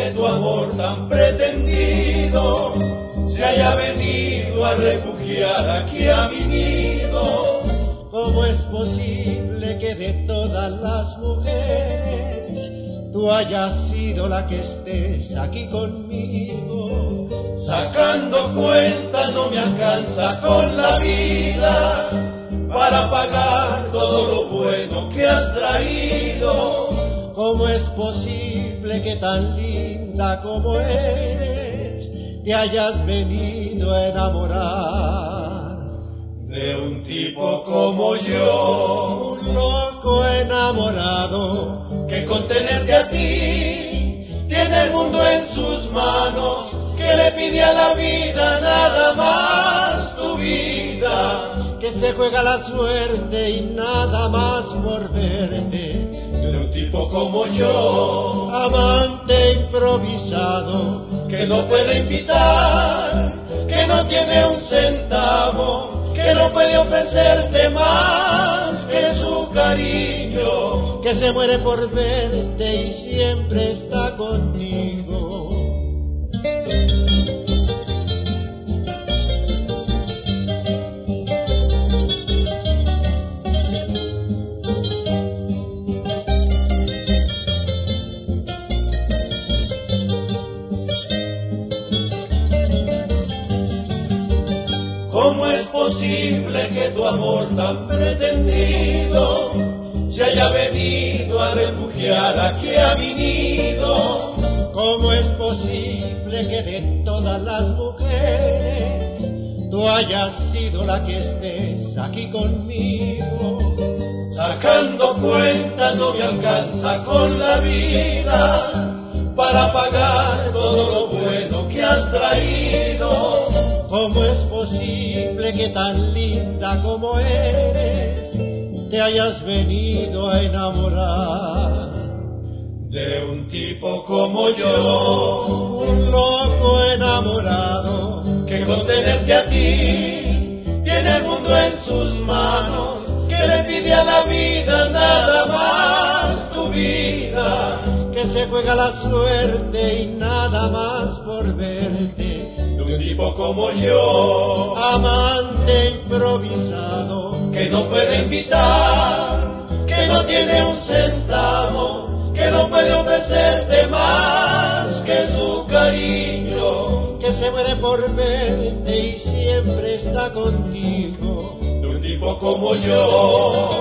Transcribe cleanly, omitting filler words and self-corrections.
que tu amor tan pretendido se haya venido a refugiar aquí a mi nido. ¿Cómo es posible que de todas las mujeres tú hayas sido la que estés aquí conmigo? Sacando cuenta no me alcanza con la vida para pagar todo lo bueno que has traído. ¿Cómo es posible que tan linda como eres te hayas venido a enamorar de un tipo como yo? Un loco enamorado que con tenerte a ti tiene el mundo en sus manos, que le pide a la vida nada más tu vida, que se juega la suerte y nada más por verte. De un tipo como yo, amante improvisado, que no puede invitar, que no tiene un centavo, que no puede ofrecerte más que su cariño, que se muere por verte y siempre está contigo. ¿Cómo es posible que tu amor tan pretendido se haya venido a refugiar aquí a mi nido? ¿Cómo es posible que de todas las mujeres tú hayas sido la que estés aquí conmigo? Sacando cuenta no me alcanza con la vida para pagar todo lo bueno que has traído. ¿Cómo es posible que tan linda como eres te hayas venido a enamorar de un tipo como yo? Un loco enamorado que con tenerte a ti tiene el mundo en sus manos, que le pide a la vida nada más tu vida, que se juega la suerte y nada más por verte. De un tipo como yo, amante improvisado, que no puede invitar, que no tiene un centavo, que no puede ofrecerte más que su cariño, que se muere por verte y siempre está contigo. De un tipo como yo,